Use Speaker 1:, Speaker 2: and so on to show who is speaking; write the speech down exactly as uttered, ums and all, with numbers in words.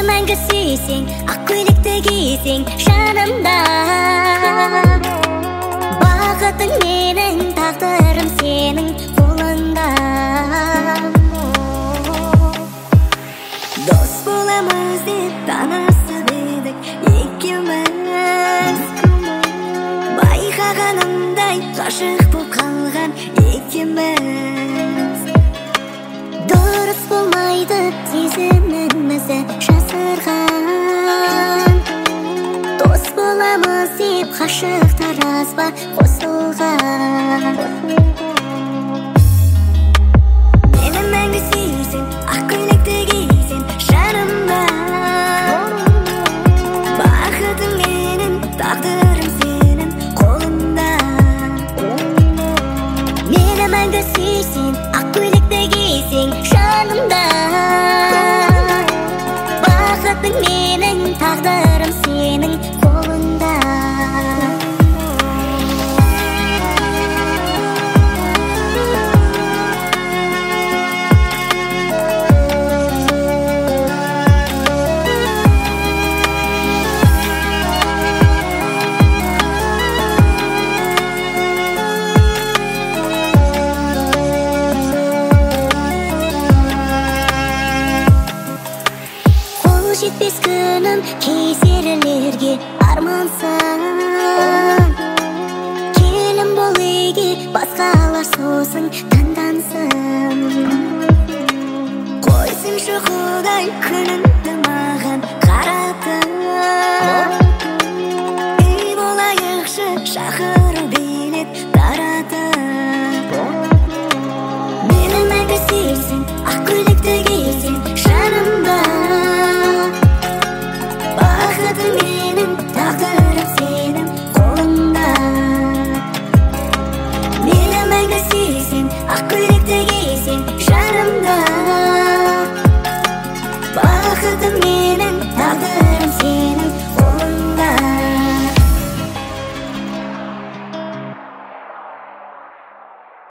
Speaker 1: мәңгі сүйсең, ақ көйлекті кисең жанымда. Бақытың менің, тағдырым сенің қолыңда. Дос боламыз деп танысып едік екеуміз, байқағанымдай ғашық болып қалған екеуміз. Дұрыс болмайды сезімімізді жасырған, дос боламыз деп ғашықтар аз ба қосылған. Мені мәңгі сүйсең, ақ көйлекті кисең жанымда. Бақытың менің, тағдырым сенің қолыңда. Мені мәңгі сүйсең, ақ көйлекті кисең жанымда. Бақытың менің, тағдырым сенің қолыңда. Жетпес күнім кезерлерге армансан, келін бол үйге, басқалар сосын таңдансын. Қойсыншы Құдай күніңді маған қаратып,